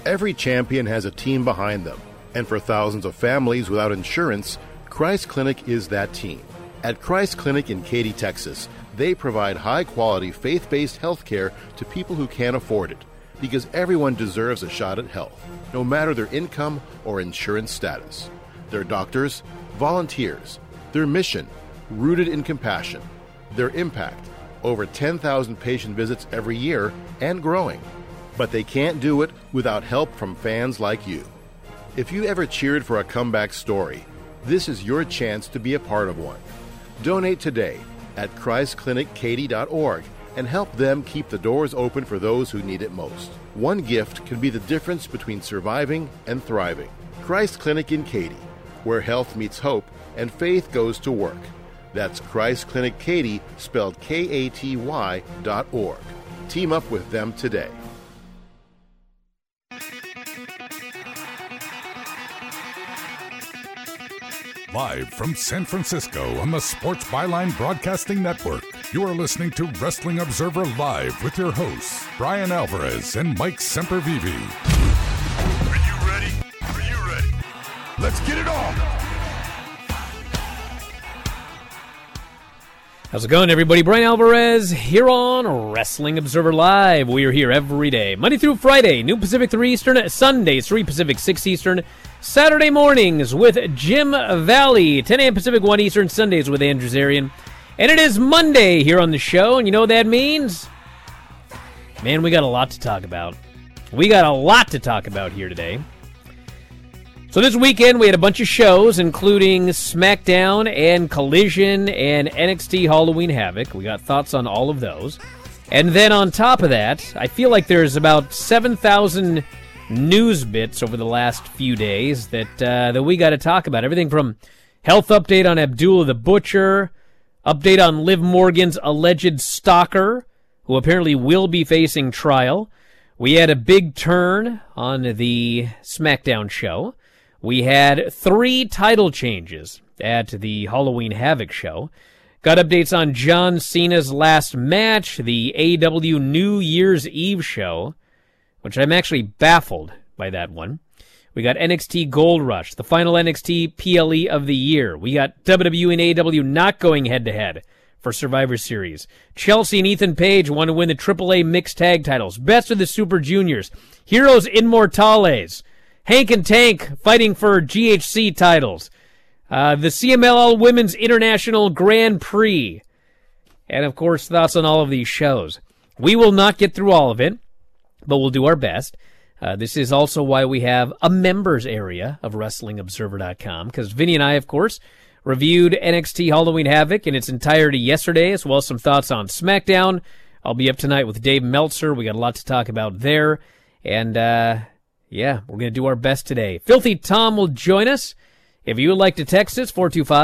Every champion has a team behind them, and for thousands of families without insurance, Christ Clinic is that team. At Christ Clinic in Katy, Texas, they provide high-quality, faith-based health care to people who can't afford it, because everyone deserves a shot at health, no matter their income or insurance status. Their doctors, volunteers, their mission, rooted in compassion, their impact, over 10,000 patient visits every year and growing. But they can't do it without help from fans like you. If you ever cheered for a comeback story, this is your chance to be a part of one. Donate today at ChristClinicKaty.org and help them keep the doors open for those who need it most. One gift can be the difference between surviving and thriving. Christ Clinic in Katy, where health meets hope and faith goes to work. That's Christ Clinic Katy, spelled Katy.org. Team up with them today. Live from San Francisco on the Sports Byline Broadcasting Network, you are listening to Wrestling Observer Live with your hosts, Brian Alvarez and Mike Sempervive. Are you ready? Are you ready? Let's get it on! How's it going, everybody? Brian Alvarez here on Wrestling Observer Live. We are here every day, Monday through Friday, noon Pacific, 3 Eastern, Sundays, 3 Pacific, 6 Eastern, Saturday mornings with Jim Valley, 10 a.m. Pacific, 1 Eastern, Sundays with Andrew Zarian. And it is Monday here on the show, and you know what that means? Man, we got a lot to talk about. We got a lot to talk about here today. So this weekend, we had a bunch of shows, including SmackDown and Collision and NXT Halloween Havoc. We got thoughts on all of those. And then on top of that, I feel like there's about 7,000 news bits over the last few days that we got to talk about. Everything from health update on Abdullah the Butcher, update on Liv Morgan's alleged stalker, who apparently will be facing trial. We had a big turn on the SmackDown show. We had 3 title changes at the Halloween Havoc show. Got updates on John Cena's last match, the AEW New Year's Eve show, which I'm actually baffled by that one. We got NXT Gold Rush, the final NXT PLE of the year. We got WWE and AEW not going head-to-head for Survivor Series. Chelsea and Ethan Page want to win the AAA Mixed Tag titles. Best of the Super Juniors. Heroes Inmortales. Hank and Tank fighting for GHC titles. The CMLL Women's International Grand Prix. And, of course, thoughts on all of these shows. We will not get through all of it, but we'll do our best. This is also why we have a members area of WrestlingObserver.com, because Vinny and I, of course, reviewed NXT Halloween Havoc in its entirety yesterday, as well as some thoughts on SmackDown. I'll be up tonight with Dave Meltzer. We got a lot to talk about there. And, yeah, we're going to do our best today. Filthy Tom will join us. If you would like to text us,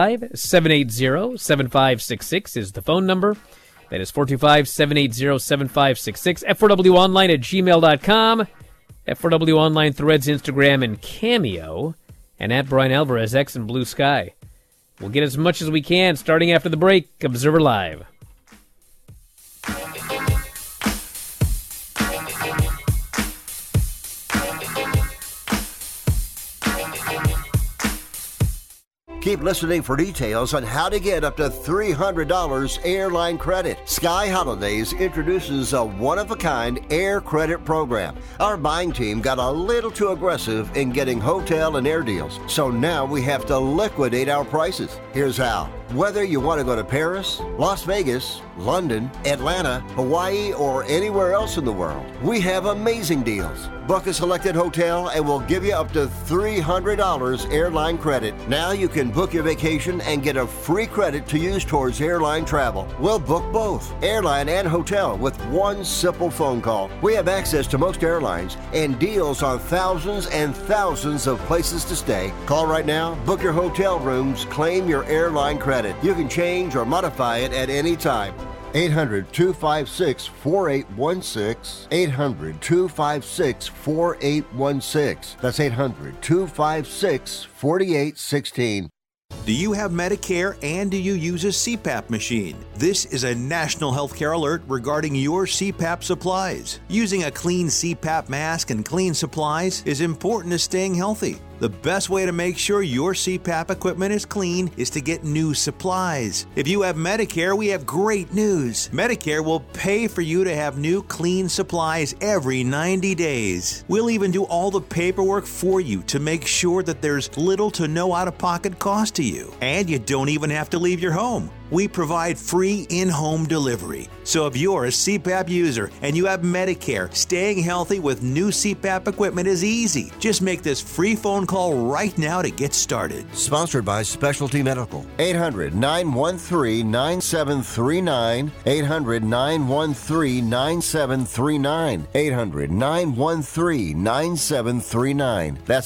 425-780-7566 is the phone number. That is 425-780-7566. F4WOnline at gmail.com. F4W Online, Threads, Instagram, and Cameo. And at Brian Alvarez, X and Blue Sky. We'll get as much as we can starting after the break. Observer Live. Keep listening for details on how to get up to $300 airline credit. Sky Holidays introduces a one-of-a-kind air credit program. Our buying team got a little too aggressive in getting hotel and air deals, so now we have to liquidate our prices. Here's how. Whether you want to go to Paris, Las Vegas, London, Atlanta, Hawaii, or anywhere else in the world, we have amazing deals. Book a selected hotel and we'll give you up to $300 airline credit. Now you can book your vacation and get a free credit to use towards airline travel. We'll book both, airline and hotel, with one simple phone call. We have access to most airlines and deals on thousands and thousands of places to stay. Call right now, book your hotel rooms, claim your airline credit. You can change or modify it at any time. 800-256-4816. 800-256-4816. That's 800-256-4816. Do you have Medicare and do you use a CPAP machine? This is a national healthcare alert regarding your CPAP supplies. Using a clean CPAP mask and clean supplies is important to staying healthy. The best way to make sure your CPAP equipment is clean is to get new supplies. If you have Medicare, we have great news. Medicare will pay for you to have new clean supplies every 90 days. We'll even do all the paperwork for you to make sure that there's little to no out-of-pocket cost to you. And you don't even have to leave your home. We provide free in-home delivery. So if you're a CPAP user and you have Medicare, staying healthy with new CPAP equipment is easy. Just make this free phone call right now to get started. Sponsored by Specialty Medical. 800-913-9739. 800-913-9739. 800-913-9739. That's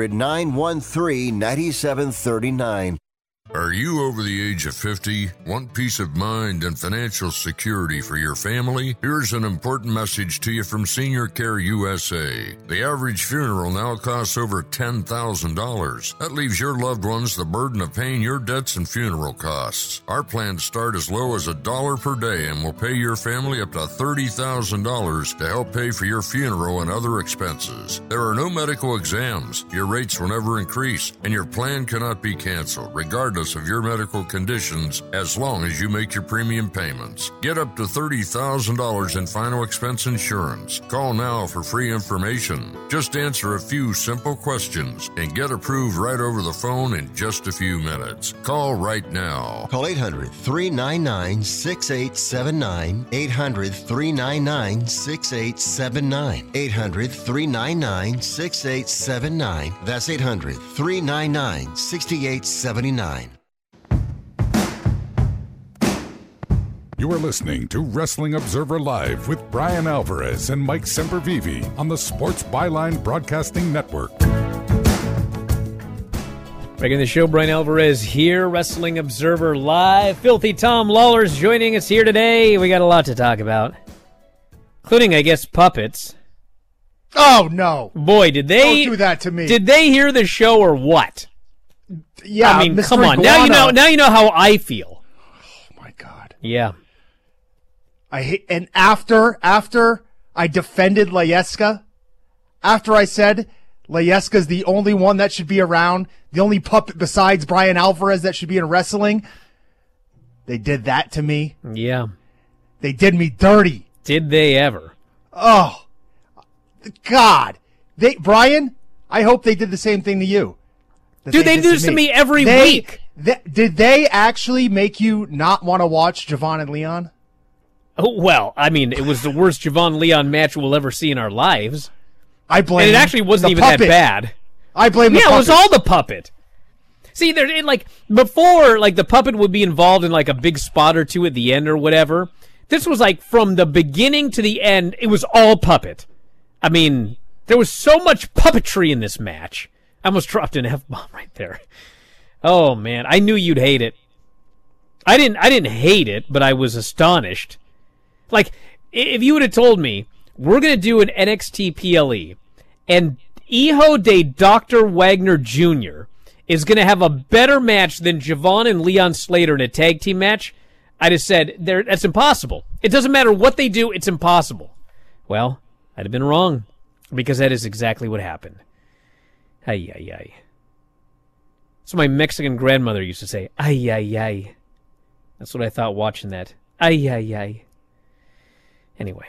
800-913-9739. Are you over the age of 50? Want peace of mind and financial security for your family? Here's an important message to you from Senior Care USA. The average funeral now costs over $10,000. That leaves your loved ones the burden of paying your debts and funeral costs. Our plans start as low as $1 per day and will pay your family up to $30,000 to help pay for your funeral and other expenses. There are no medical exams. Your rates will never increase, and your plan cannot be canceled, regardless of your medical conditions, as long as you make your premium payments. Get up to $30,000 in final expense insurance. Call now for free information. Just answer a few simple questions and get approved right over the phone in just a few minutes. Call right now. Call 800-399-6879. 800-399-6879. 800-399-6879. That's 800-399-6879. You are listening to Wrestling Observer Live with Brian Alvarez and Mike Sempervive on the Sports Byline Broadcasting Network. Back in the show, Brian Alvarez here, Wrestling Observer Live. Filthy Tom Lawler's joining us here today. We got a lot to talk about, including, I guess, puppets. Oh, no. Boy, did they... Don't do that to me. Did they hear the show or what? Yeah, I mean, Mr. come on. Iguana. Now you know how I feel. Oh, my God. Yeah. I hate, and after I defended Layeska, after I said Layeska's the only one that should be around, the only puppet besides Brian Alvarez that should be in wrestling, they did that to me. Yeah. They did me dirty. Did they ever? Oh, God. Brian, I hope they did the same thing to you. Dude, they do this to me every week. Did they actually make you not want to watch Javon and Leon? Oh, well, I mean, it was the worst Javon Leon match we'll ever see in our lives. I blame And it actually wasn't the even puppet. that bad. I blame the puppet. Yeah, it was all the puppet. See, before, the puppet would be involved in, a big spot or two at the end or whatever. This was, from the beginning to the end, it was all puppet. I mean, there was so much puppetry in this match. I almost dropped an F-bomb right there. Oh, man, I knew you'd hate it. I didn't hate it, but I was astonished. If you would have told me, we're going to do an NXT PLE, and Hijo de Dr. Wagner Jr. is going to have a better match than Javon and Leon Slater in a tag team match, I'd have said, that's impossible. It doesn't matter what they do, it's impossible. Well, I'd have been wrong, because that is exactly what happened. Ay, ay, ay. So my Mexican grandmother used to say, ay, ay, ay. That's what I thought watching that. Ay, ay, ay. Anyway.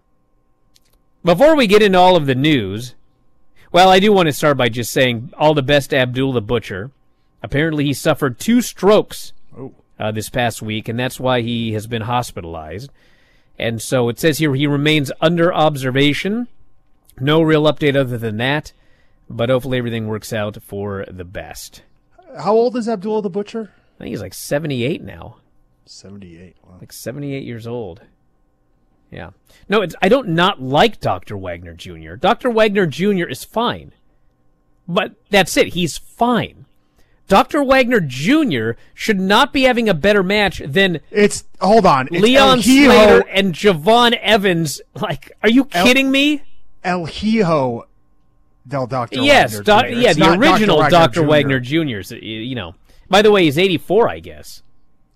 Before we get into all of the news, well, I do want to start by just saying all the best to Abdul the Butcher. Apparently he suffered 2 strokes this past week, and that's why he has been hospitalized. And so it says here he remains under observation. No real update other than that, but hopefully everything works out for the best. How old is Abdullah the Butcher? I think he's 78 now. 78. Wow. 78 years old. Yeah. No, I don't not like Dr. Wagner Jr. Dr. Wagner Jr. is fine. But that's it. He's fine. Dr. Wagner Jr. should not be having a better match than hold on. It's Leon Slater and Javon Evans. Are you kidding me? El Hijo del Dr. Yes, Wagner Jr. the original Dr. Wagner Jr. Jr.'s, By the way, he's 84, I guess.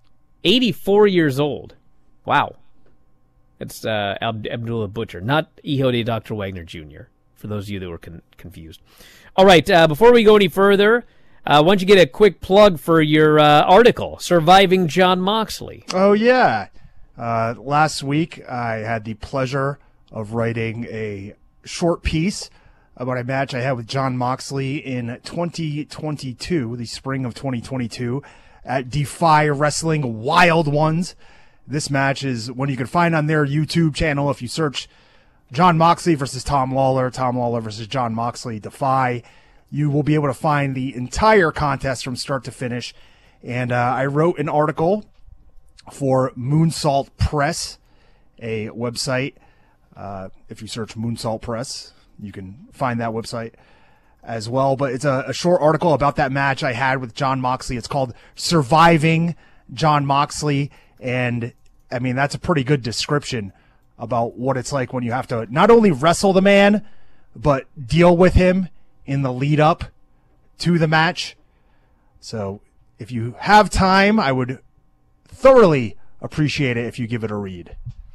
84 years old. Wow. It's Abdullah Butcher, not Ehode Dr. Wagner Jr., for those of you that were confused. All right, before we go any further, why don't you get a quick plug for your article, Surviving Jon Moxley? Oh, yeah. Last week, I had the pleasure of writing a short piece about a match I had with Jon Moxley in 2022, the spring of 2022, at Defy Wrestling Wild Ones. This match is one you can find on their YouTube channel if you search Jon Moxley versus Tom Lawler versus Jon Moxley, Defy. You will be able to find the entire contest from start to finish. And I wrote an article for Moonsault Press, a website. If you search Moonsault Press, you can find that website as well. But it's a short article about that match I had with Jon Moxley. It's called Surviving Jon Moxley. And, I mean, that's a pretty good description about what it's like when you have to not only wrestle the man, but deal with him in the lead up to the match. So if you have time, I would thoroughly appreciate it if you give it a read.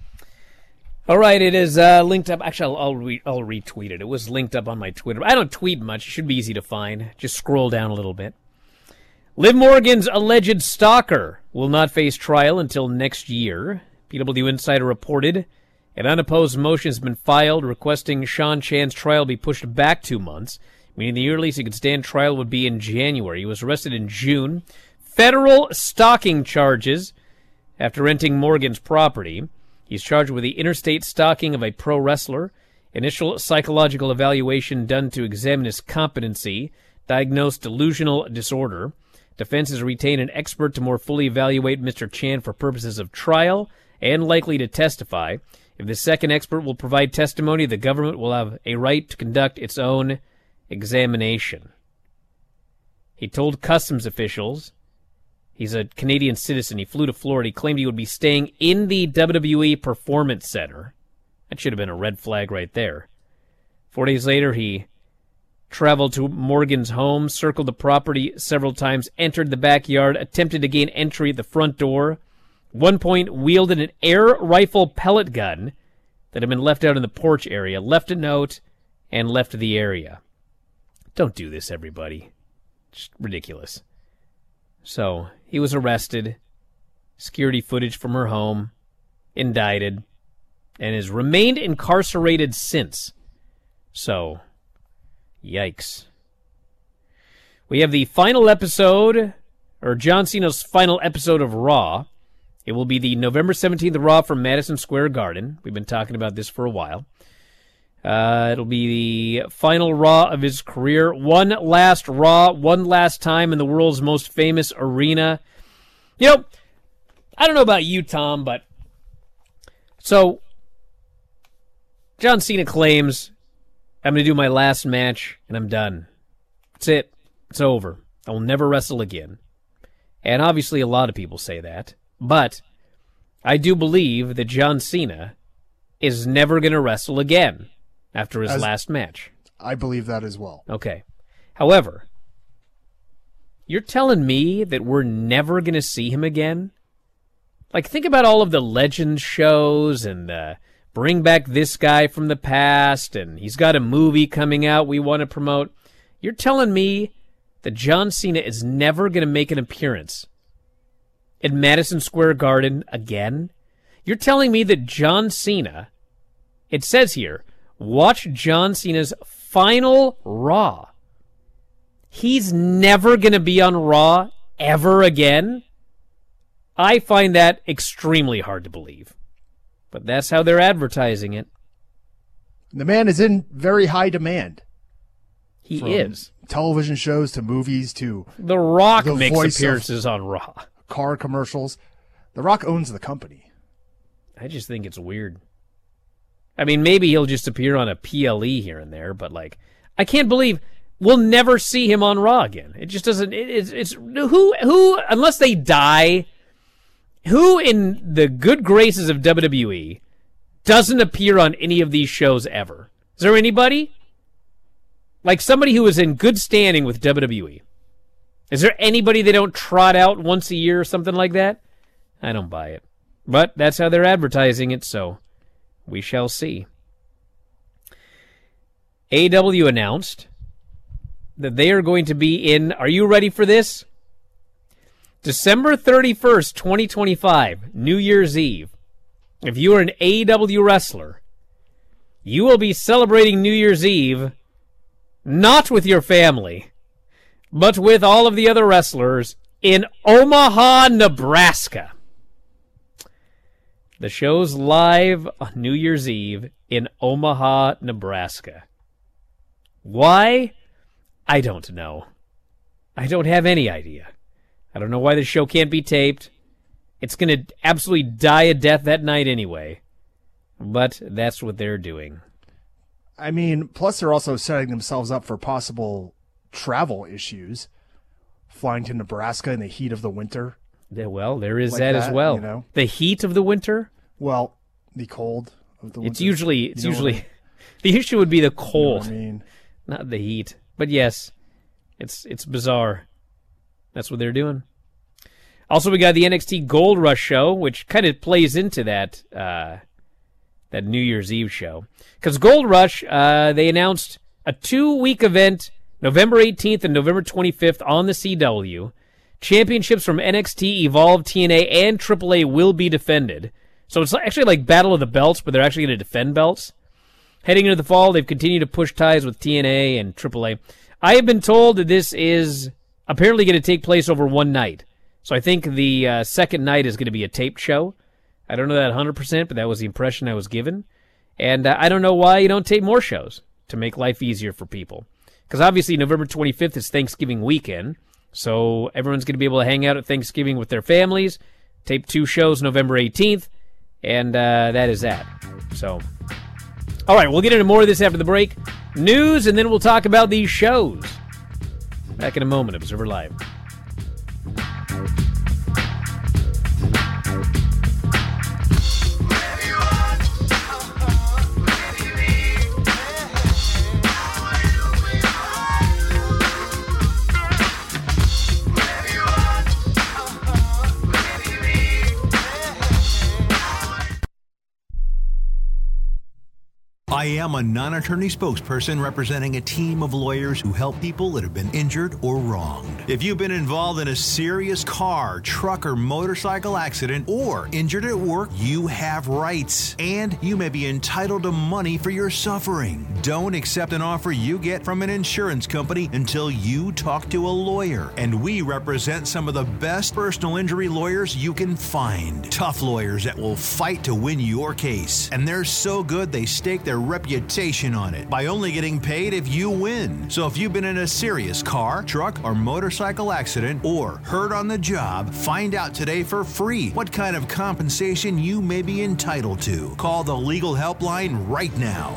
All right, it is linked up. Actually, I'll retweet it. It was linked up on my Twitter. I don't tweet much. It should be easy to find. Just scroll down a little bit. Liv Morgan's alleged stalker will not face trial until next year. PW Insider reported an unopposed motion has been filed requesting Sean Chan's trial be pushed back 2 months, meaning the earliest he could stand trial would be in January. He was arrested in June. Federal stalking charges after renting Morgan's property. He's charged with the interstate stalking of a pro wrestler, initial psychological evaluation done to examine his competency, diagnosed delusional disorder. Defense has retained an expert to more fully evaluate Mr. Chan for purposes of trial and likely to testify. If the second expert will provide testimony, the government will have a right to conduct its own examination. He told customs officials he's a Canadian citizen. He flew to Florida. He claimed he would be staying in the WWE Performance Center. That should have been a red flag right there. 4 days later, he traveled to Morgan's home, circled the property several times, entered the backyard, attempted to gain entry at the front door. At one point, wielded an air rifle pellet gun that had been left out in the porch area, left a note, and left the area. Don't do this, everybody. It's ridiculous. So, he was arrested, security footage from her home, indicted, and has remained incarcerated since. So, yikes. We have the final episode, or John Cena's final episode of Raw. It will be the November 17th Raw from Madison Square Garden. We've been talking about this for a while. It'll be the final Raw of his career. One last Raw, one last time in the world's most famous arena. You know, I don't know about you, Tom, but so John Cena claims, I'm going to do my last match, and I'm done. That's it. It's over. I will never wrestle again. And obviously a lot of people say that. But I do believe that John Cena is never going to wrestle again after his last match. I believe that as well. Okay. However, you're telling me that we're never going to see him again? Like, think about all of the Legends shows and bring back this guy from the past, and he's got a movie coming out we want to promote. You're telling me that John Cena is never going to make an appearance at Madison Square Garden again? You're telling me that John Cena, it says here, watch John Cena's final Raw. He's never going to be on Raw ever again? I find that extremely hard to believe. But that's how they're advertising it. The man is in very high demand. He is. Television shows to movies to The Rock makes appearances on Raw. Car commercials. The Rock owns the company. I just think it's weird. I mean, maybe he'll just appear on a PLE here and there, but like, I can't believe we'll never see him on Raw again. It just doesn't. It's who unless they die. Who in the good graces of WWE doesn't appear on any of these shows ever? Is there anybody? Like somebody who is in good standing with WWE. Is there anybody they don't trot out once a year or something like that? I don't buy it. But that's how they're advertising it, so we shall see. AEW announced that they are going to be in, are you ready for this? December 31st, 2025, New Year's Eve. If you are an AEW wrestler, you will be celebrating New Year's Eve not with your family, but with all of the other wrestlers in Omaha, Nebraska. The show's live on New Year's Eve in Omaha, Nebraska. Why? I don't know. I don't have any idea. I don't know why the show can't be taped. It's going to absolutely die a death that night anyway. But that's what they're doing. I mean, plus they're also setting themselves up for possible travel issues. Flying to Nebraska in the heat of the winter. Yeah, well, there is like that as well. You know? The heat of the winter? Well, the cold of the winter. It's usually the issue would be the cold. You know what I mean? Not the heat. But yes, it's bizarre. That's what they're doing. Also, we got the NXT Gold Rush show, which kind of plays into that New Year's Eve show. Because Gold Rush, they announced a 2-week event, November 18th and November 25th on the CW. Championships from NXT, Evolve, TNA, and AAA will be defended. So it's actually like Battle of the Belts, but they're actually going to defend belts. Heading into the fall, they've continued to push ties with TNA and AAA. I have been told that this is apparently going to take place over one night. So I think the second night is going to be a taped show. I don't know that 100%, but that was the impression I was given. And I don't know why you don't tape more shows to make life easier for people. Because obviously November 25th is Thanksgiving weekend, so everyone's going to be able to hang out at Thanksgiving with their families, tape 2 shows November 18th, and that is that. So, all right, we'll get into more of this after the break. News, and then we'll talk about these shows. Back in a moment, Observer Live. I am a non-attorney spokesperson representing a team of lawyers who help people that have been injured or wronged. If you've been involved in a serious car, truck, or motorcycle accident or injured at work, you have rights, and you may be entitled to money for your suffering. Don't accept an offer you get from an insurance company until you talk to a lawyer. And we represent some of the best personal injury lawyers you can find. Tough lawyers that will fight to win your case. And they're so good they stake their reputation on it by only getting paid if you win. So if you've been in a serious car, truck, or motorcycle accident or hurt on the job, find out today for free what kind of compensation you may be entitled to. Call the legal helpline right now.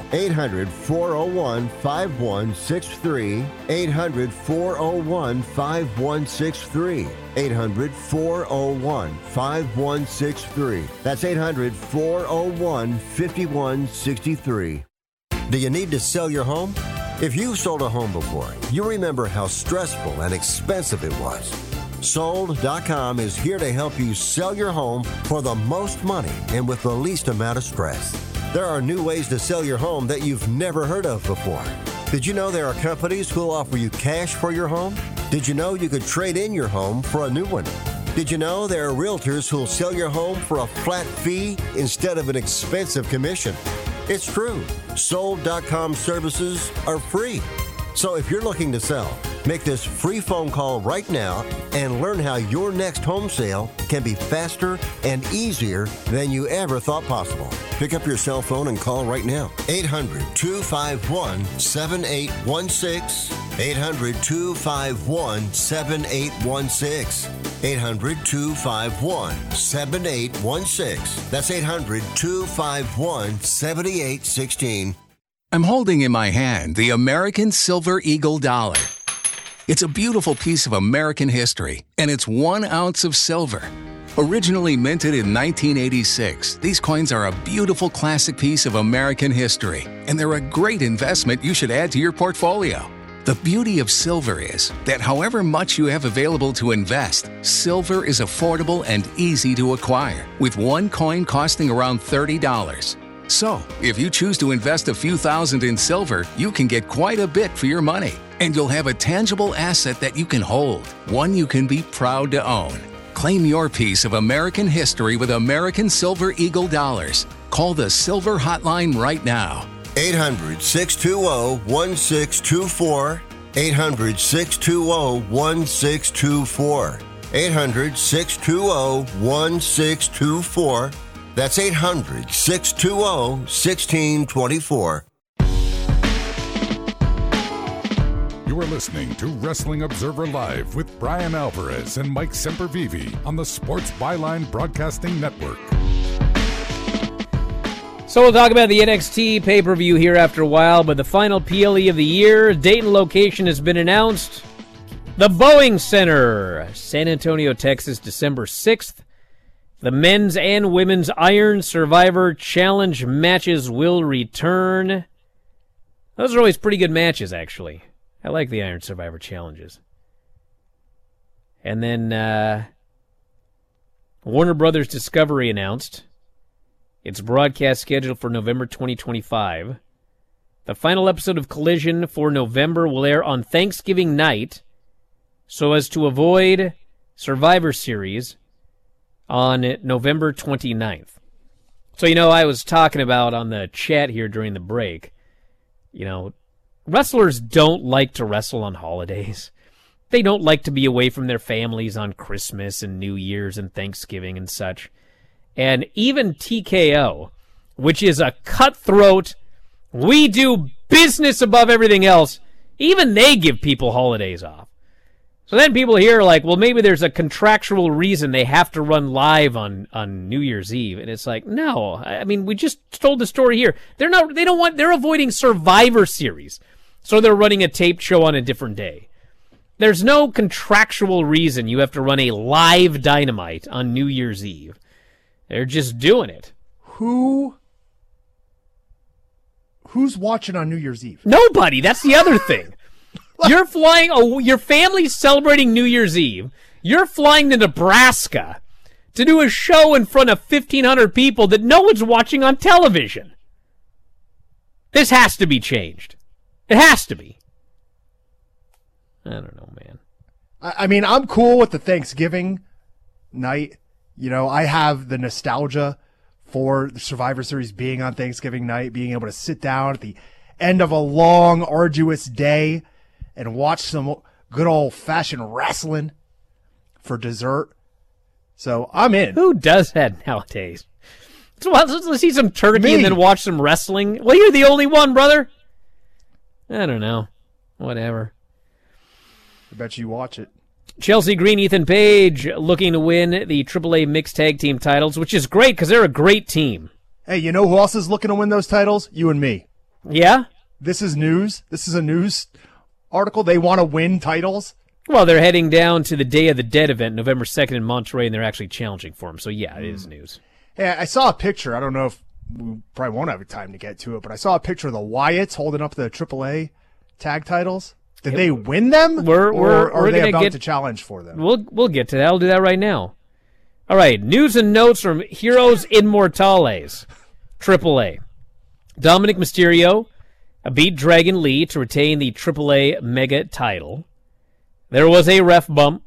800-401-5163. 800-401-5163. 800-401-5163. That's 800-401-5163. Do you need to sell your home? If you've sold a home before, you remember how stressful and expensive it was. Sold.com is here to help you sell your home for the most money and with the least amount of stress. There are new ways to sell your home that you've never heard of before. Did you know there are companies who'll offer you cash for your home? Did you know you could trade in your home for a new one? Did you know there are realtors who'll sell your home for a flat fee instead of an expensive commission? It's true. Sold.com services are free. So if you're looking to sell, make this free phone call right now and learn how your next home sale can be faster and easier than you ever thought possible. Pick up your cell phone and call right now. 800-251-7816. 800-251-7816. 800-251-7816. That's 800-251-7816. I'm holding in my hand the American Silver Eagle Dollar. It's a beautiful piece of American history, and it's 1 ounce of silver. Originally minted in 1986, these coins are a beautiful classic piece of American history, and they're a great investment you should add to your portfolio. The beauty of silver is that however much you have available to invest, silver is affordable and easy to acquire, with one coin costing around $30. So, if you choose to invest a few thousand in silver, you can get quite a bit for your money. And you'll have a tangible asset that you can hold, one you can be proud to own. Claim your piece of American history with American Silver Eagle dollars. Call the Silver Hotline right now. 800-620-1624. 800-620-1624. 800-620-1624. That's 800-620-1624. You are listening to Wrestling Observer Live with Brian Alvarez and Mike Sempervive on the Sports Byline Broadcasting Network. So we'll talk about the NXT pay-per-view here after a while, but the final PLE of the year, Dayton location has been announced. The Boeing Center, San Antonio, Texas, December 6th. The men's and women's Iron Survivor Challenge matches will return. Those are always pretty good matches, actually. I like the Iron Survivor challenges. And then Warner Brothers Discovery announced its broadcast schedule for November 2025. The final episode of Collision for November will air on Thanksgiving night so as to avoid Survivor Series on November 29th. So, I was talking about on the chat here during the break, wrestlers don't like to wrestle on holidays. They don't like to be away from their families on Christmas and New Year's and Thanksgiving and such. And even TKO, which is a cutthroat, we do business above everything else, even they give people holidays off. So then people here are like, well, maybe there's a contractual reason they have to run live on New Year's Eve. And it's like, no. I mean, we just told the story here. They're avoiding Survivor Series. So they're running a taped show on a different day. There's no contractual reason you have to run a live Dynamite on New Year's Eve. They're just doing it. Who's watching on New Year's Eve? Nobody. That's the other thing. You're flying, your family's celebrating New Year's Eve. You're flying to Nebraska to do a show in front of 1,500 people that no one's watching on television. This has to be changed. It has to be. I don't know, man. I mean, I'm cool with the Thanksgiving night. I have the nostalgia for the Survivor Series being on Thanksgiving night, being able to sit down at the end of a long, arduous day and watch some good old-fashioned wrestling for dessert. So I'm in. Who does that nowadays? Let's eat some turkey and then watch some wrestling. Well, you're the only one, brother. I don't know. Whatever. I bet you watch it. Chelsea Green, Ethan Page looking to win the AAA Mixed Tag Team titles, which is great because they're a great team. Hey, you know who else is looking to win those titles? You and me. Yeah? This is news. This is a news article. They want to win titles. Well, they're heading down to the Day of the Dead event, November 2nd in Monterey, and they're actually challenging for them. So, yeah, it is news. Hey, I saw a picture. I don't know if we probably won't have time to get to it, but I saw a picture of the Wyatts holding up the AAA tag titles. Did they win them? Or are they about to challenge for them? We'll get to that. I'll do that right now. All right, news and notes from Heroes Immortales, AAA. Dominic Mysterio beat Dragon Lee to retain the AAA Mega title. There was a ref bump.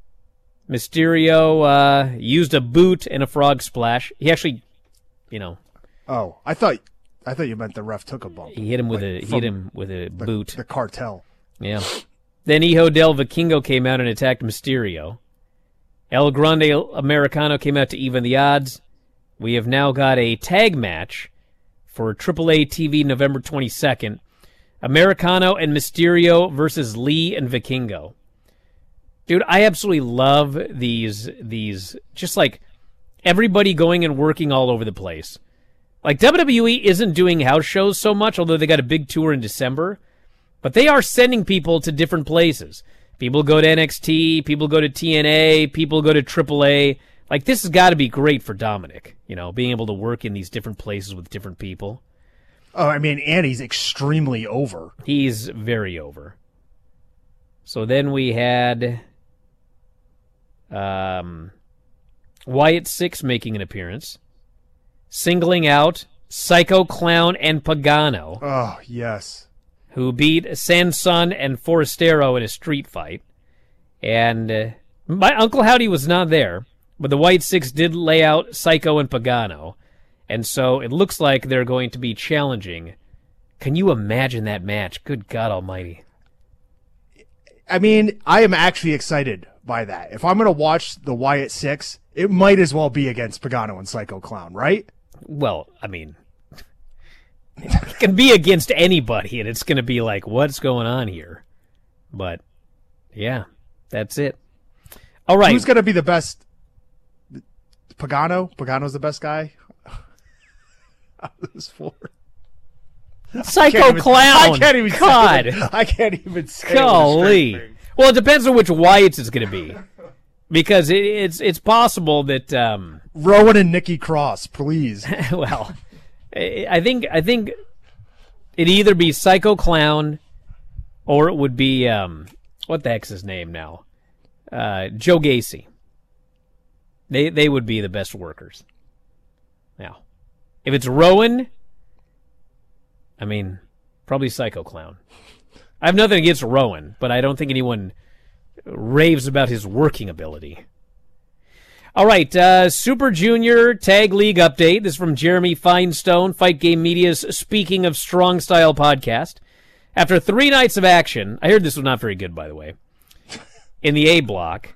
Mysterio used a boot and a frog splash. He actually, Oh, I thought you meant the ref took a bump. He hit him with a boot. The cartel. Yeah. Then Hijo del Vikingo came out and attacked Mysterio. El Grande Americano came out to even the odds. We have now got a tag match for AAA TV November 22nd. Americano and Mysterio versus Lee and Vikingo. Dude, I absolutely love these just like everybody going and working all over the place. Like WWE isn't doing house shows so much, although they got a big tour in December. But they are sending people to different places. People go to NXT, people go to TNA, people go to AAA. Like, this has got to be great for Dominic, being able to work in these different places with different people. Oh, I mean, and he's extremely over. He's very over. So then we had Wyatt Six making an appearance, singling out Psycho Clown and Pagano. Oh, yes. Who beat Sanson and Forastero in a street fight. And my Uncle Howdy was not there, but the White Six did lay out Psycho and Pagano. And so it looks like they're going to be challenging. Can you imagine that match? Good God Almighty. I mean, I am actually excited by that. If I'm going to watch the Wyatt Six, it might as well be against Pagano and Psycho Clown, right? Well, I mean, it can be against anybody, and it's going to be like, what's going on here? But, yeah, that's it. All right. Who's going to be the best? Pagano? Pagano's the best guy? Out of those four. Psycho Clown. I can't even God. I can't even say. Golly. Well, it depends on which Wyatts it's going to be. Because it's possible that Rowan and Nikki Cross, please. Well, I think it'd either be Psycho Clown or it would be what the heck's his name now? Joe Gacy. They would be the best workers. Now, if it's Rowan, I mean, probably Psycho Clown. I have nothing against Rowan, but I don't think anyone raves about his working ability. All right, Super Junior Tag League update. This is from Jeremy Finestone, Fight Game Media's Speaking of Strong Style podcast. After 3 nights of action, I heard this was not very good, by the way, in the A block,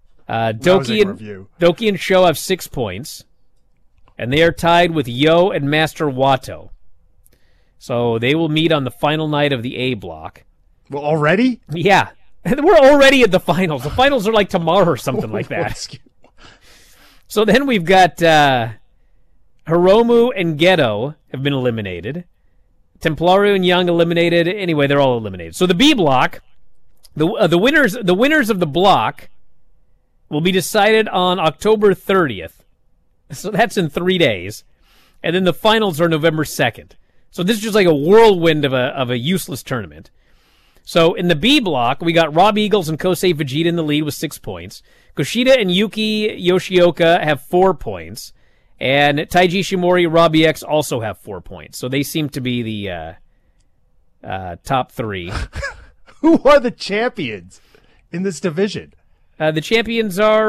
Doki and Sho have 6 points, and they are tied with Yo and Master Wato. So they will meet on the final night of the A block. Well, already? Yeah. We're already at the finals. The finals are like tomorrow or something like that. So then we've got Hiromu and Geto have been eliminated. Templario and Young eliminated. Anyway, they're all eliminated. So the B block, the winners of the block will be decided on October 30th. So that's in 3 days. And then the finals are November 2nd. So this is just like a whirlwind of a useless tournament. So in the B block, we got Rob Eagles and Kosei Vegeta in the lead with 6 points. Kushida and Yuki Yoshioka have 4 points. And Taiji Shimori, Robbie X also have 4 points. So they seem to be the top 3. Who are the champions in this division? The champions are,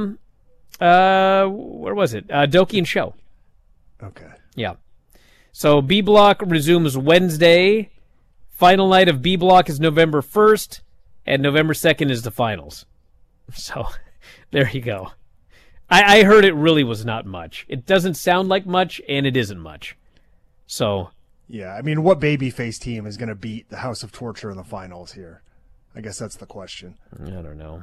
where was it? Doki and Sho. Okay. Yeah. So B block resumes Wednesday. Final night of B block is November 1st, and November 2nd is the finals. So there you go. I heard it really was not much. It doesn't sound like much, and it isn't much. So yeah, I mean, what babyface team is going to beat the House of Torture in the finals here? I guess that's the question. I don't know.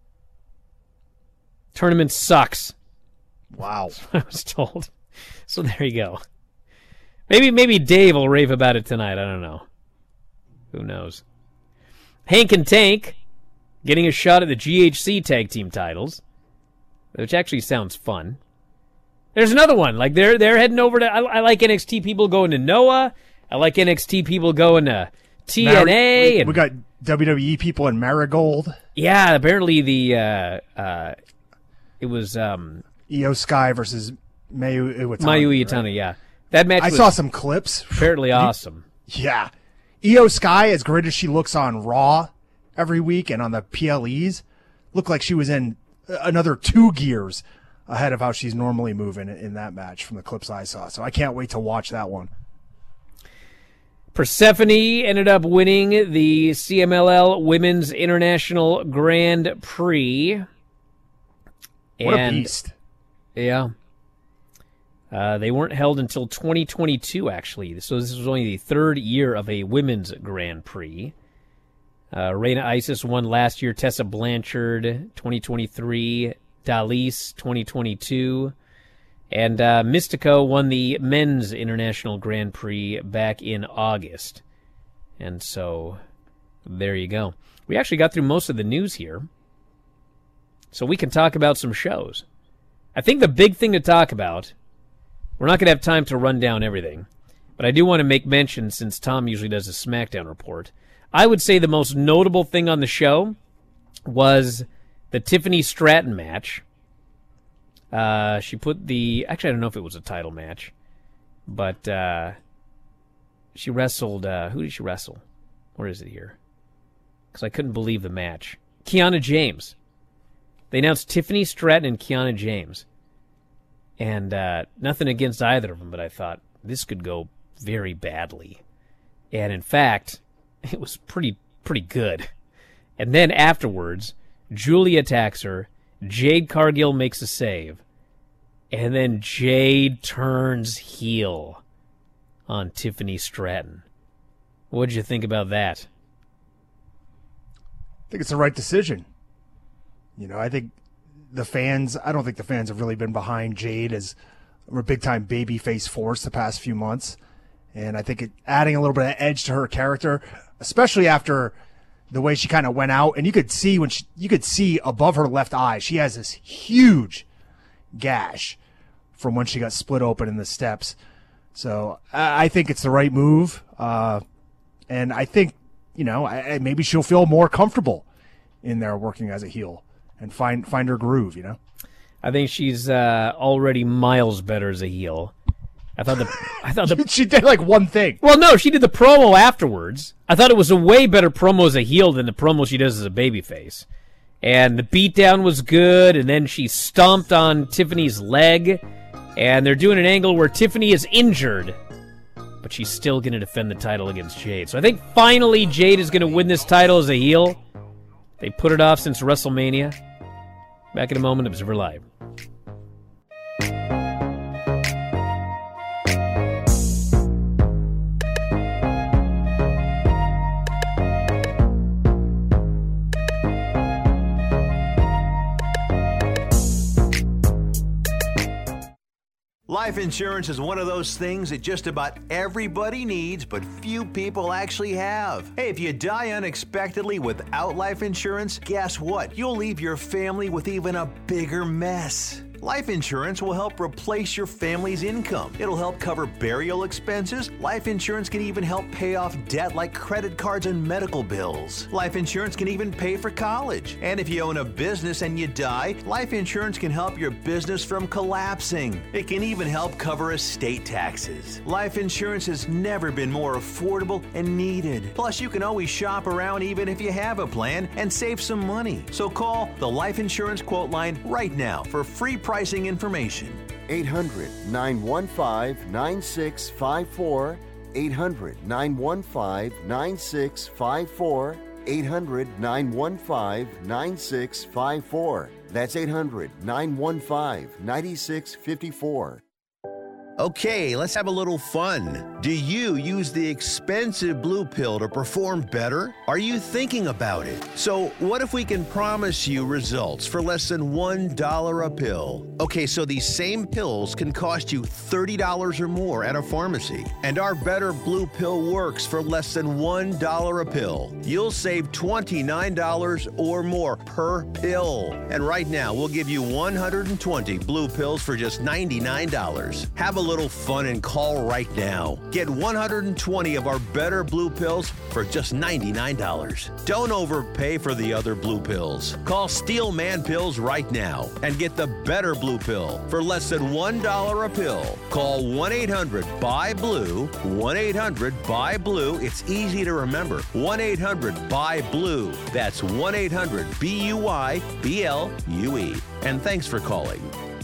Tournament sucks. Wow. I was told. So there you go. Maybe Dave will rave about it tonight. I don't know. Who knows? Hank and Tank getting a shot at the GHC tag team titles, which actually sounds fun. There's another one. Like they're heading over to. I like NXT people going to Noah. I like NXT people going to TNA. We got WWE people in Marigold. Yeah, apparently the it was Io Sky versus Mayu Iwatani. Mayu Iwatani, right? Yeah. That match I saw some clips. Apparently awesome. Yeah. Io Sky, as great as she looks on Raw every week and on the PLEs, looked like she was in another 2 gears ahead of how she's normally moving in that match from the clips I saw. So I can't wait to watch that one. Persephone ended up winning the CMLL Women's International Grand Prix. What a beast. Yeah. They weren't held until 2022, actually. So this was only the 3rd year of a women's Grand Prix. Reina Isis won last year. Tessa Blanchard, 2023. Dalise, 2022. And Mystico won the men's International Grand Prix back in August. And so, there you go. We actually got through most of the news here. So we can talk about some shows. I think the big thing to talk about, we're not going to have time to run down everything, but I do want to make mention, since Tom usually does a SmackDown report, I would say the most notable thing on the show was the Tiffany Stratton match. She put actually, I don't know if it was a title match, but she wrestled, who did she wrestle? Where is it here? Because I couldn't believe the match. Kiana James. They announced Tiffany Stratton and Kiana James. And nothing against either of them, but I thought this could go very badly. And in fact, it was pretty good. And then afterwards, Julie attacks her. Jade Cargill makes a save. And then Jade turns heel on Tiffany Stratton. What'd you think about that? I think it's the right decision. I think I don't think the fans have really been behind Jade as a big-time babyface force the past few months. And I think adding a little bit of edge to her character, especially after the way she kind of went out, and you could see above her left eye, she has this huge gash from when she got split open in the steps. So I think it's the right move. And I think, maybe she'll feel more comfortable in there working as a heel and find her groove, I think she's already miles better as a heel. I thought she did like one thing. Well, no, she did the promo afterwards. I thought it was a way better promo as a heel than the promo she does as a babyface. And the beatdown was good, and then she stomped on Tiffany's leg, and they're doing an angle where Tiffany is injured, but she's still going to defend the title against Jade. So I think finally Jade is going to win this title as a heel. They put it off since WrestleMania. Back in a moment, Observer Live. Life insurance is one of those things that just about everybody needs, but few people actually have. Hey, if you die unexpectedly without life insurance, guess what? You'll leave your family with even a bigger mess. Life insurance will help replace your family's income. It'll help cover burial expenses. Life insurance can even help pay off debt like credit cards and medical bills. Life insurance can even pay for college. And if you own a business and you die, life insurance can help your business from collapsing. It can even help cover estate taxes. Life insurance has never been more affordable and needed. Plus, you can always shop around even if you have a plan and save some money. So call the Life Insurance Quote Line right now for free pricing information. 800-915-9654. 800-915-9654. 800-915-9654. That's 800-915-9654. Okay, let's have a little fun. Do you use the expensive blue pill to perform better? Are you thinking about it? So what if we can promise you results for less than $1 a pill? Okay, so these same pills can cost you $30 or more at a pharmacy. And our Better Blue Pill works for less than $1 a pill. You'll save $29 or more per pill. And right now, we'll give you 120 blue pills for just $99. Have a little fun and call right now. Get 120 of our Better Blue Pills for just $99. Don't overpay for the other blue pills. Call Steel Man Pills right now and get the Better Blue Pill for less than $1 a pill. Call 1-800-BUY-BLUE, 1-800-BUY-BLUE. It's easy to remember. 1-800-BUY-BLUE. That's 1-800-BUY-BLUE. And thanks for calling.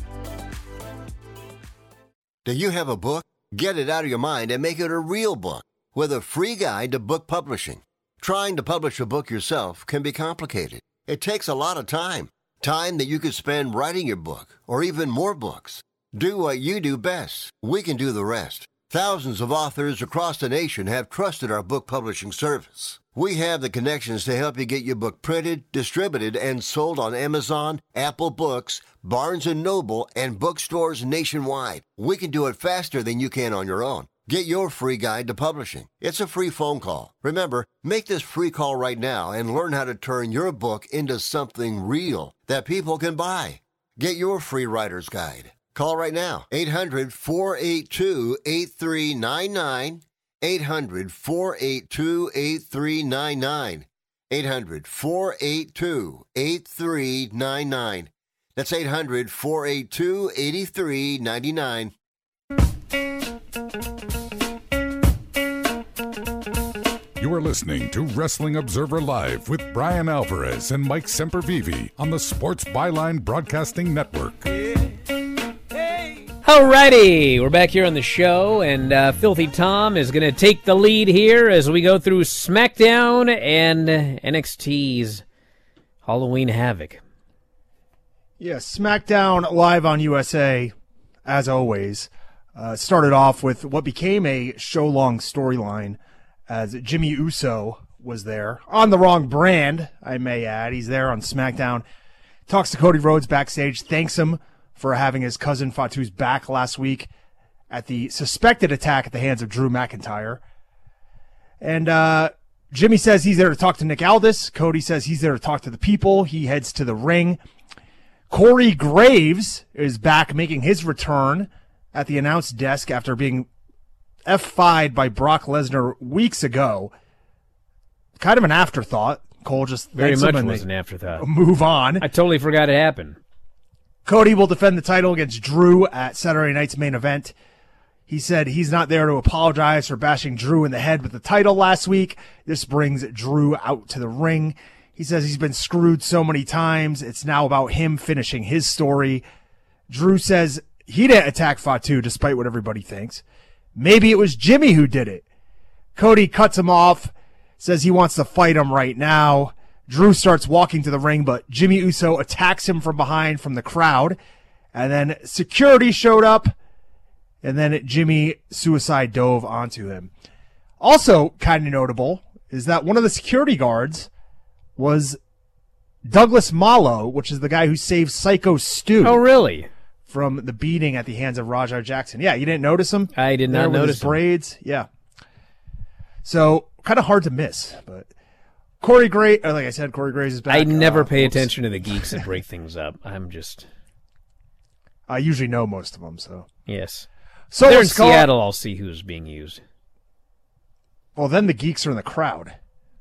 Do you have a book? Get it out of your mind and make it a real book with a free guide to book publishing. Trying to publish a book yourself can be complicated. It takes a lot of time. Time that you could spend writing your book or even more books. Do what you do best. We can do the rest. Thousands of authors across the nation have trusted our book publishing service. We have the connections to help you get your book printed, distributed, and sold on Amazon, Apple Books, Barnes & Noble, and bookstores nationwide. We can do it faster than you can on your own. Get your free guide to publishing. It's a free phone call. Remember, make this free call right now and learn how to turn your book into something real that people can buy. Get your free writer's guide. Call right now, 800-482-8399, 800-482-8399. 800-482-8399. That's 800-482-8399. You are listening to Wrestling Observer Live with Brian Alvarez and Mike Sempervive on the Sports Byline Broadcasting Network. Alrighty, we're back here on the show, and Filthy Tom is going to take the lead here as we go through SmackDown and NXT's Halloween Havoc. Yeah, SmackDown live on USA, as always, started off with what became a show-long storyline as Jimmy Uso was there, on the wrong brand, I may add. He's there on SmackDown, talks to Cody Rhodes backstage, thanks him for having his cousin Fatu's back last week at the suspected attack at the hands of Drew McIntyre. And Jimmy says he's there to talk to Nick Aldis. Cody says he's there to talk to the people. He heads to the ring. Corey Graves is back making his return at the announce desk after being F5'd by Brock Lesnar weeks ago. Kind of an afterthought. Cole just very much was an afterthought. Move on. I totally forgot it happened. Cody will defend the title against Drew at Saturday night's main event. He said he's not there to apologize for bashing Drew in the head with the title last week. This brings Drew out to the ring. He says he's been screwed so many times. It's now about him finishing his story. Drew says he didn't attack Fatu despite what everybody thinks. Maybe it was Jimmy who did it. Cody cuts him off, says he wants to fight him right now. Drew starts walking to the ring, but Jimmy Uso attacks him from behind from the crowd. And then security showed up, and then Jimmy suicide dove onto him. Also kind of notable is that one of the security guards was Douglas Malo, which is the guy who saved Psycho Stu. Oh, really? From the beating at the hands of Rajah Jackson. Yeah, you didn't notice him? I did not notice his braids. Yeah. So, kind of hard to miss, but Corey Graves, like I said, Corey Graves is back. I never pay attention to the geeks that break things up. I usually know most of them, so. Yes. So they're in Seattle, I'll see who's being used. Well, then the geeks are in the crowd.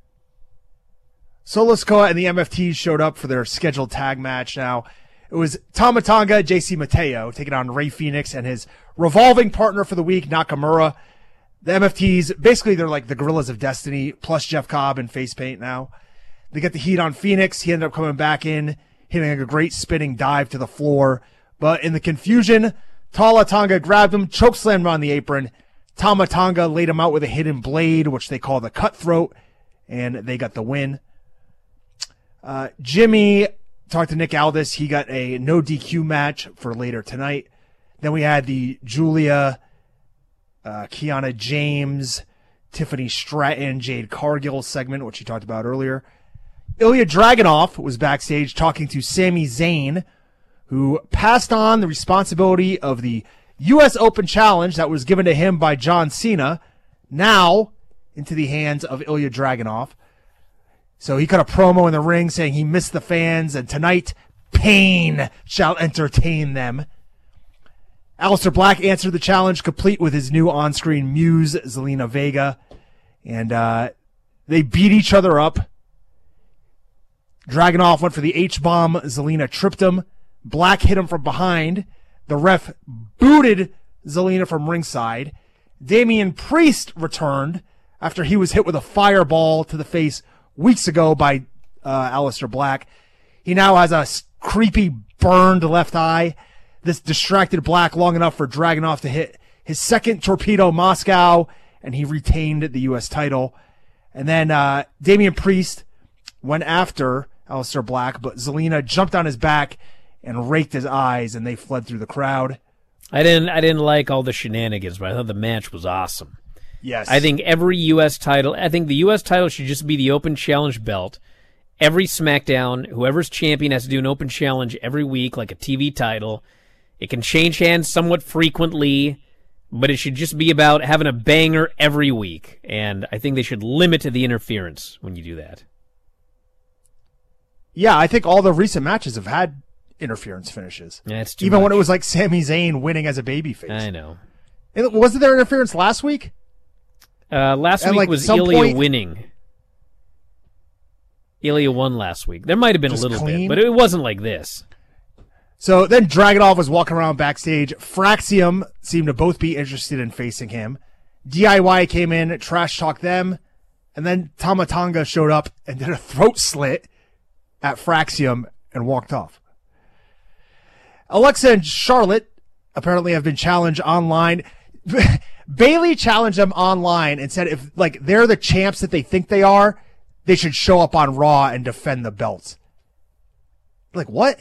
Solo Sikoa and the MFTs showed up for their scheduled tag match. Now, it was Tama Tonga, JC Mateo, taking on Rey Fenix and his revolving partner for the week, Nakamura. The MFTs, basically they're like the Gorillas of Destiny, plus Jeff Cobb and face paint now. They get the heat on Phoenix. He ended up coming back in, hitting a great spinning dive to the floor. But in the confusion, Tama Tonga grabbed him, chokeslammed him on the apron. Tama Tonga laid him out with a hidden blade, which they call the cutthroat, and they got the win. Jimmy talked to Nick Aldis. He got a no DQ match for later tonight. Then we had the Julia, Kiana James, Tiffany Stratton, Jade Cargill segment, which he talked about earlier. Ilya Dragunov was backstage talking to Sami Zayn, who passed on the responsibility of the U.S. Open Challenge that was given to him by John Cena, now into the hands of Ilya Dragunov. So he cut a promo in the ring saying he missed the fans, and tonight, pain shall entertain them. Aleister Black answered the challenge, complete with his new on-screen muse, Zelina Vega. And they beat each other up. Dragunov went for the H-bomb. Zelina tripped him. Black hit him from behind. The ref booted Zelina from ringside. Damian Priest returned after he was hit with a fireball to the face weeks ago by Aleister Black. He now has a creepy burned left eye. This distracted Black long enough for Dragunov to hit his second Torpedo Moscow, and he retained the U.S. title. And then Damian Priest went after Aleister Black, but Zelina jumped on his back and raked his eyes, and they fled through the crowd. I didn't like all the shenanigans, but I thought the match was awesome. Yes. I think every U.S. title, the U.S. title should just be the Open Challenge belt. Every SmackDown, whoever's champion has to do an Open Challenge every week, like a TV title. It can change hands somewhat frequently, but it should just be about having a banger every week. And I think they should limit the interference when you do that. Yeah, I think all the recent matches have had interference finishes. Yeah, it's too Even much. when it was like Sami Zayn winning as a babyface. I know. Wasn't there interference last week? Last At, week like, was some Ilya point- winning. Ilya won last week. There might have been Just a little clean? bit, but it wasn't like this. So then Dragunov was walking around backstage. Fraxium seemed to both be interested in facing him. DIY came in, trash talked them, and then Tama Tonga showed up and did a throat slit at Fraxium and walked off. Alexa and Charlotte apparently have been challenged online. Bayley challenged them online and said if like they're the champs that they think they are, they should show up on Raw and defend the belts. Like, what?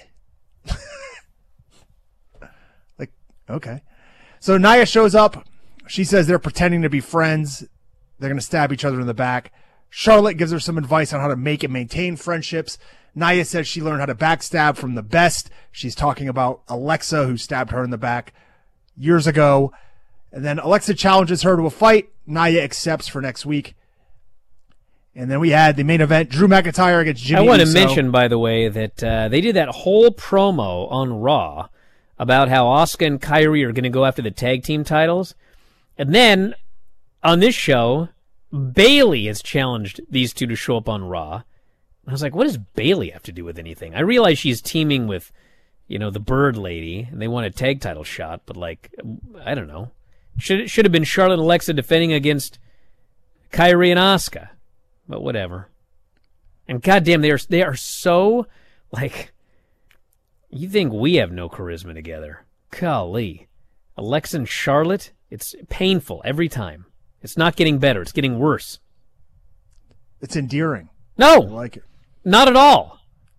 Like, okay. So Nia shows up. She says they're pretending to be friends. They're going to stab each other in the back. Charlotte gives her some advice on how to make and maintain friendships. Nia says she learned how to backstab from the best. She's talking about Alexa, who stabbed her in the back years ago. And then Alexa challenges her to a fight. Nia accepts for next week. And then we had the main event, Drew McIntyre against Jimmy I want to Uso. mention, by the way, that they did that whole promo on Raw about how Asuka and Kairi are going to go after the tag team titles. And then, on this show, Bayley has challenged these two to show up on Raw. I was like, what does Bayley have to do with anything? I realize she's teaming with, the Bird Lady, and they want a tag title shot, but, like, I don't know. Should have been Charlotte and Alexa defending against Kairi and Asuka. But whatever. And goddamn, they are so, like, you think we have no charisma together. Golly. Alexa and Charlotte, it's painful every time. It's not getting better. It's getting worse. It's endearing. No. I like it. Not at all.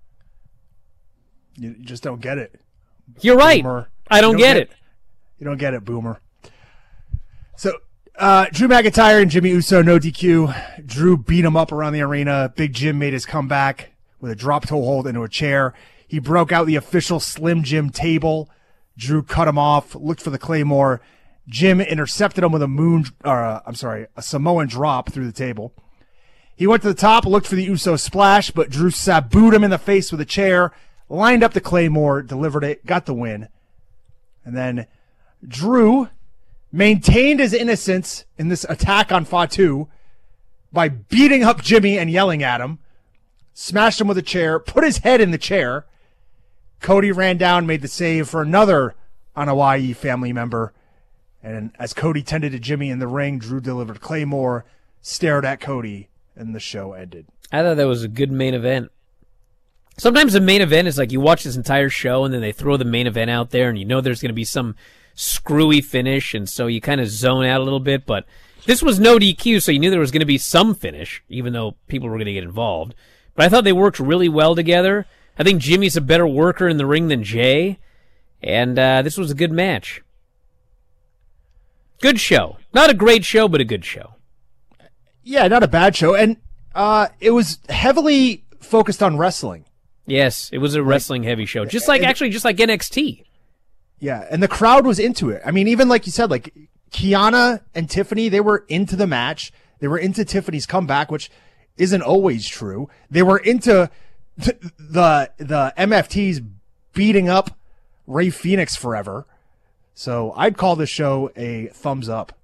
You just don't get it. You're right. Boomer. I don't get it. You don't get it, Boomer. So, Drew McIntyre and Jimmy Uso, no DQ. Drew beat him up around the arena. Big Jim made his comeback with a drop toe hold into a chair. He broke out the official Slim Jim table. Drew cut him off, looked for the Claymore. Jim intercepted him with a Samoan drop through the table. He went to the top, looked for the Uso splash, but Drew sabooed him in the face with a chair, lined up the Claymore, delivered it, got the win. And then Drew maintained his innocence in this attack on Fatu by beating up Jimmy and yelling at him, smashed him with a chair, put his head in the chair. Cody ran down, made the save for another Anoa'i family member. And as Cody tended to Jimmy in the ring, Drew delivered Claymore, stared at Cody, and the show ended. I thought that was a good main event. Sometimes the main event is like you watch this entire show and then they throw the main event out there and you know there's going to be some screwy finish, and so you kind of zone out a little bit. But this was no DQ, so you knew there was going to be some finish, even though people were going to get involved. But I thought they worked really well together. I think Jimmy's a better worker in the ring than Jay, and this was a good match. Good show. Not a great show, but a good show. Yeah, not a bad show. And it was heavily focused on wrestling. Yes, it was a wrestling-heavy show. Just like NXT. Yeah, and the crowd was into it. I mean, even like you said, like Kiana and Tiffany, they were into the match. They were into Tiffany's comeback, which isn't always true. They were into the MFTs beating up Rey Fenix forever. So I'd call this show a thumbs up.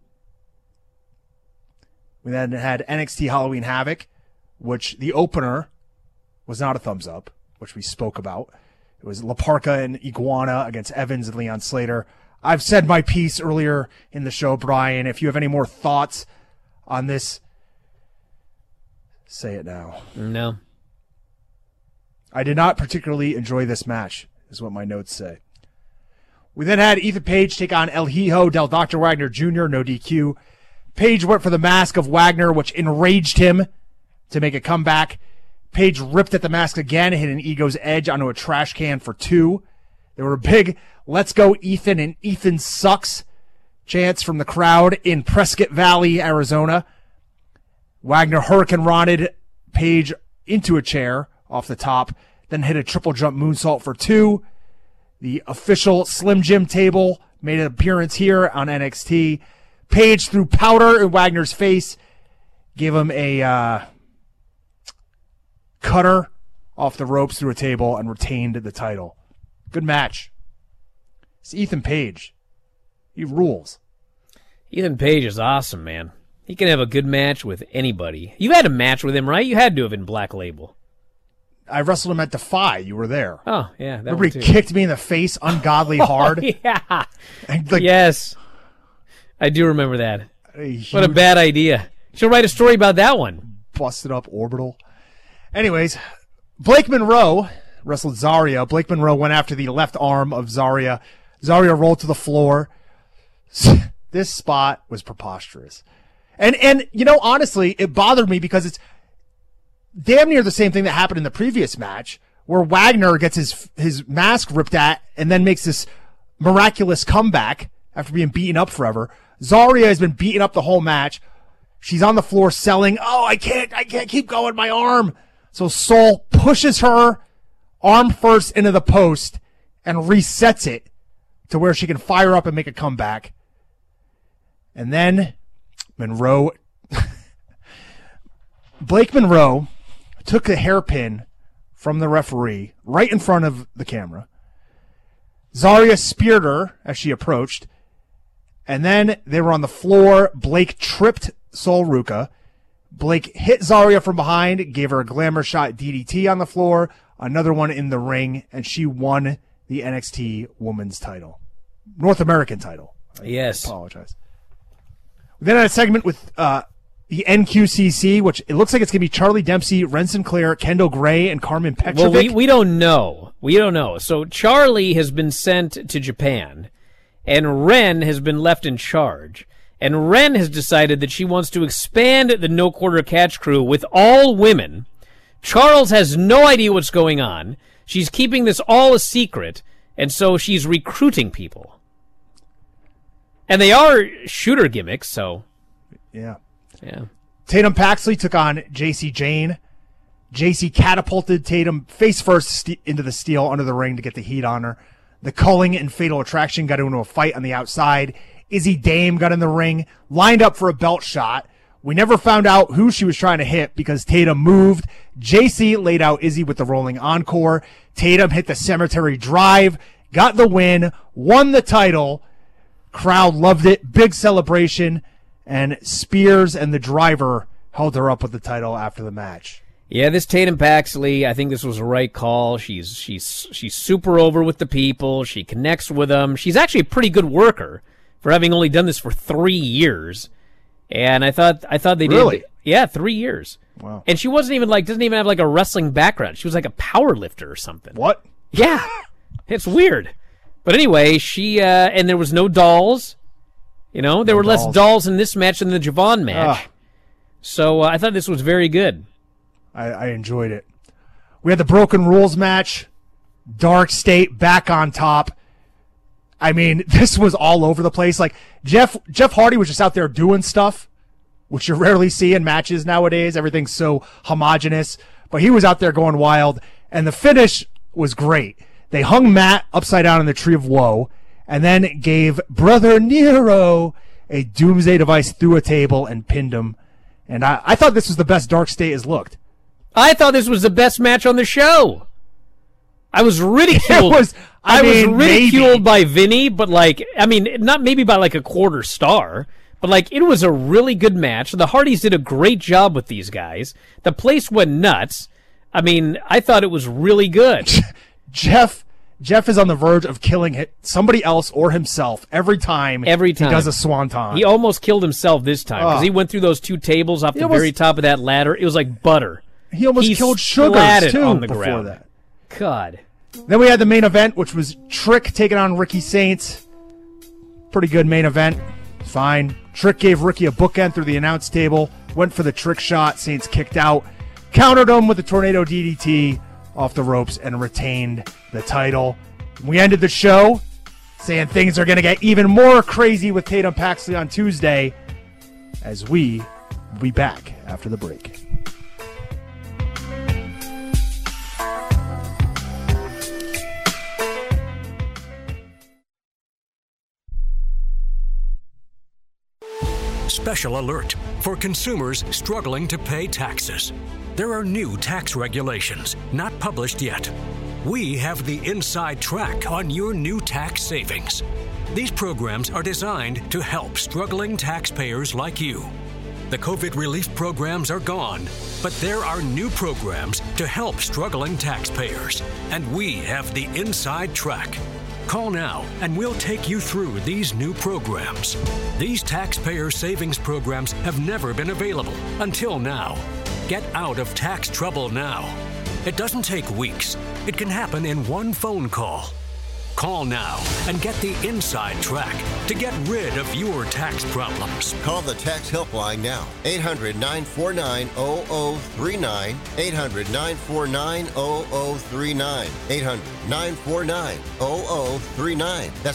We then had NXT Halloween Havoc, which the opener was not a thumbs up, which we spoke about. It was La Parka and Iguana against Evans and Leon Slater. I've said my piece earlier in the show, Brian. If you have any more thoughts on this, say it now. No. I did not particularly enjoy this match, is what my notes say. We then had Ethan Page take on El Hijo del Dr. Wagner Jr., no DQ. Page went for the mask of Wagner, which enraged him to make a comeback. Page ripped at the mask again, hit an Ego's Edge onto a trash can for 2. There were big "Let's go Ethan" and "Ethan sucks" chants from the crowd in Prescott Valley, Arizona. Wagner Hurricane Ron'd Page into a chair off the top, then hit a triple jump moonsault for 2. The official Slim Jim table made an appearance here on NXT. Page threw powder in Wagner's face, gave him a cutter off the ropes through a table, and retained the title. Good match. It's Ethan Page. He rules. Ethan Page is awesome, man. He can have a good match with anybody. You had a match with him, right? You had to have in Black Label. I wrestled him at Defy. You were there. Oh, yeah. That Remember he kicked me in the face ungodly hard? Yeah. And, yes. I do remember that. What a bad idea. Should write a story about that one. Busted up orbital. Anyways, Blake Monroe wrestled Zarya. Blake Monroe went after the left arm of Zarya. Zarya rolled to the floor. This spot was preposterous. And you know, honestly, it bothered me because it's damn near the same thing that happened in the previous match where Wagner gets his mask ripped at and then makes this miraculous comeback after being beaten up forever. Zarya has been beaten up the whole match. She's on the floor selling, "Oh, I can't keep going, my arm." So Sol pushes her arm first into the post and resets it to where she can fire up and make a comeback. And then Monroe, Blake Monroe took the hairpin from the referee right in front of the camera. Zarya speared her as she approached. And then they were on the floor. Blake tripped Sol Ruca. Blake hit Zarya from behind, gave her a glamour shot DDT on the floor, another one in the ring, and she won the NXT Women's title. North American title. Yes. I apologize. We then had a segment with the NQCC, which it looks like it's going to be Charlie Dempsey, Ren Sinclair, Kendall Gray, and Carmen Petrovic. Well, we don't know. We don't know. So Charlie has been sent to Japan, and Ren has been left in charge. And Ren has decided that she wants to expand the No Quarter Catch crew with all women. Charles has no idea what's going on. She's keeping this all a secret, and so she's recruiting people. And they are shooter gimmicks, so... Yeah. Yeah. Tatum Paxley took on JC Jane. JC catapulted Tatum face first into the steel under the ring to get the heat on her. The Culling and Fatal Attraction got into a fight on the outside. Izzy Dame got in the ring, lined up for a belt shot. We never found out who she was trying to hit because Tatum moved. JC laid out Izzy with the rolling encore. Tatum hit the cemetery drive, got the win, won the title. Crowd loved it. Big celebration. And Spears and the driver held her up with the title after the match. Yeah, this Tatum Paxley, I think this was the right call. She's super over with the people. She connects with them. She's actually a pretty good worker for having only done this for 3 years. And I thought they did. Really? Yeah, 3 years. Wow. And she doesn't even have like a wrestling background. She was like a power lifter or something. What? Yeah. It's weird. But anyway, and there was no dolls. You know, there were less dolls in this match than the Javon match. So I thought this was very good. I enjoyed it. We had the Broken Rules match. Dark State back on top. I mean, this was all over the place. Like Jeff Hardy was just out there doing stuff, which you rarely see in matches nowadays. Everything's so homogenous. But he was out there going wild. And the finish was great. They hung Matt upside down in the Tree of Woe and then gave Brother Nero a doomsday device through a table and pinned him. And I thought this was the best Dark State has looked. I thought this was the best match on the show. I was ridiculed. I was ridiculed by Vinny, but not maybe by like a quarter star, but like it was a really good match. The Hardys did a great job with these guys. The place went nuts. I mean, I thought it was really good. Jeff is on the verge of killing somebody else or himself every time he does a swanton. He almost killed himself this time because he went through those 2 tables off the very top of that ladder. It was like butter. He almost killed Sugars, too, on the before ground. that. God. Then we had the main event, which was Trick taking on Ricky Saints. Pretty good main event. Fine. Trick gave Ricky a bookend through the announce table. Went for the trick shot. Saints kicked out. Countered him with the Tornado DDT off the ropes and retained the title. We ended the show saying things are going to get even more crazy with Tatum Paxley on Tuesday as we will be back after the break. Special alert for consumers struggling to pay taxes. There are new tax regulations not published yet. We have the inside track on your new tax savings. These programs are designed to help struggling taxpayers like you. The COVID relief programs are gone, but there are new programs to help struggling taxpayers, and we have the inside track. Call now and we'll take you through these new programs. These taxpayer savings programs have never been available until now. Get out of tax trouble now. It doesn't take weeks. It can happen in one phone call. Call now and get the inside track to get rid of your tax problems. Call the tax helpline now. 800-949-0039. 800-949-0039. 800-949-0039. That's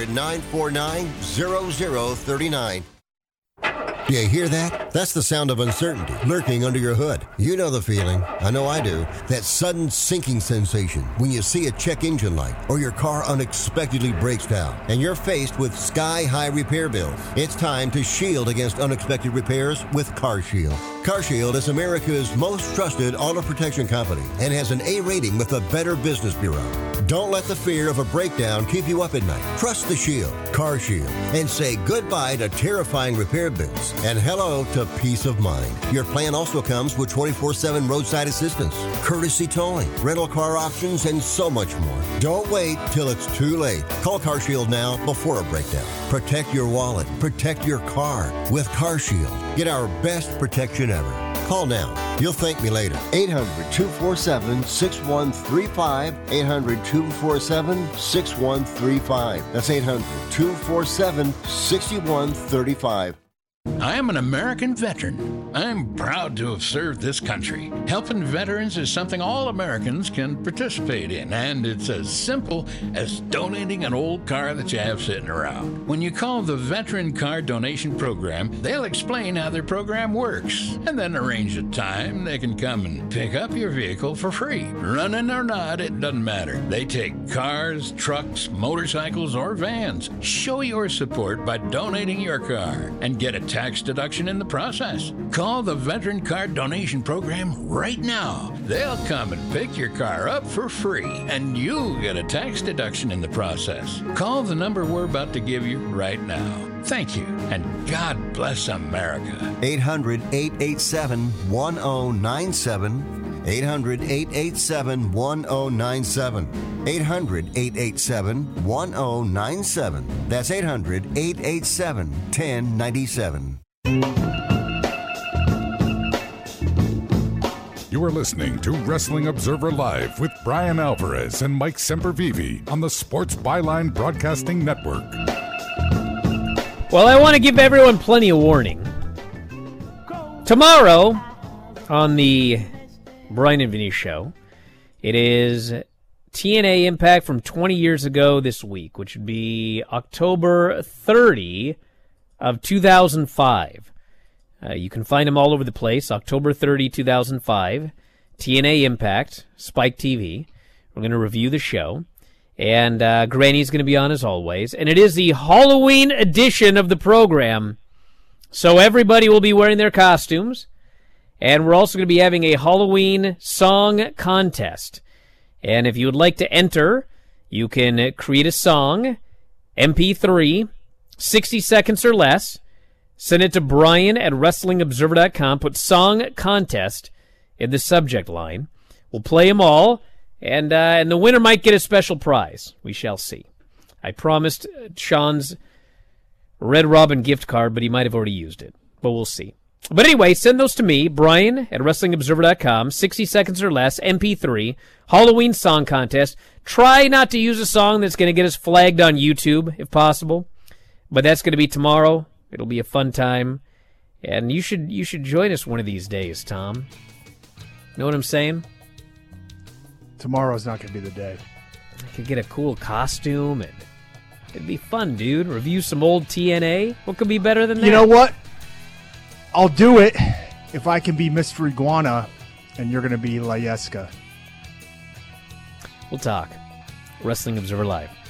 800-949-0039. Do you hear that? That's the sound of uncertainty lurking under your hood. You know the feeling. I know I do. That sudden sinking sensation when you see a check engine light or your car unexpectedly breaks down and you're faced with sky-high repair bills. It's time to shield against unexpected repairs with CarShield. CarShield is America's most trusted auto protection company and has an A rating with the Better Business Bureau. Don't let the fear of a breakdown keep you up at night. Trust the Shield, CarShield, and say goodbye to terrifying repair bills and hello to peace of mind. Your plan also comes with 24/7 roadside assistance, courtesy towing, rental car options, and so much more. Don't wait till it's too late. Call CarShield now before a breakdown. Protect your wallet. Protect your car with CarShield. Get our best protection ever. Call now. You'll thank me later. 800-247-6135. 800-247-6135. That's 800-247-6135. I am an American veteran. I'm proud to have served this country. Helping veterans is something all Americans can participate in, and it's as simple as donating an old car that you have sitting around. When you call the Veteran Car Donation Program, they'll explain how their program works, and then arrange a time they can come and pick up your vehicle for free. Running or not, it doesn't matter. They take cars, trucks, motorcycles, or vans. Show your support by donating your car and get a tax deduction in the process. Call the Veteran Car Donation Program right now. They'll come and pick your car up for free, and you'll get a tax deduction in the process. Call the number we're about to give you right now. Thank you, and God bless America. 800-887-1097. 800-887-1097. 800-887-1097. That's 800-887-1097. You are listening to Wrestling Observer Live with Brian Alvarez and Mike Sempervive on the Sports Byline Broadcasting Network. Well, I want to give everyone plenty of warning. Tomorrow on the Brian and Vinny Show, it is TNA Impact from 20 years ago this week, which would be October 30 of 2005. You can find them all over the place. October 30, 2005. TNA Impact, Spike TV. We're going to review the show. And Granny's going to be on as always. And it is the Halloween edition of the program. So everybody will be wearing their costumes. And we're also going to be having a Halloween song contest. And if you would like to enter, you can create a song, MP3, 60 seconds or less. Send it to Brian at WrestlingObserver.com. Put song contest in the subject line. We'll play them all. And the winner might get a special prize. We shall see. I promised Sean's Red Robin gift card, but he might have already used it. But we'll see. But anyway, send those to me, Brian at WrestlingObserver.com, 60 seconds or less, MP3, Halloween song contest. Try not to use a song that's going to get us flagged on YouTube, if possible. But that's going to be tomorrow. It'll be a fun time. And you should join us one of these days, Tom. Know what I'm saying? Tomorrow's not going to be the day. I could get a cool costume, and it'd be fun, dude. Review some old TNA. What could be better than that? You know what? I'll do it if I can be Mr. Iguana and you're going to be La Yesca. We'll talk. Wrestling Observer Live.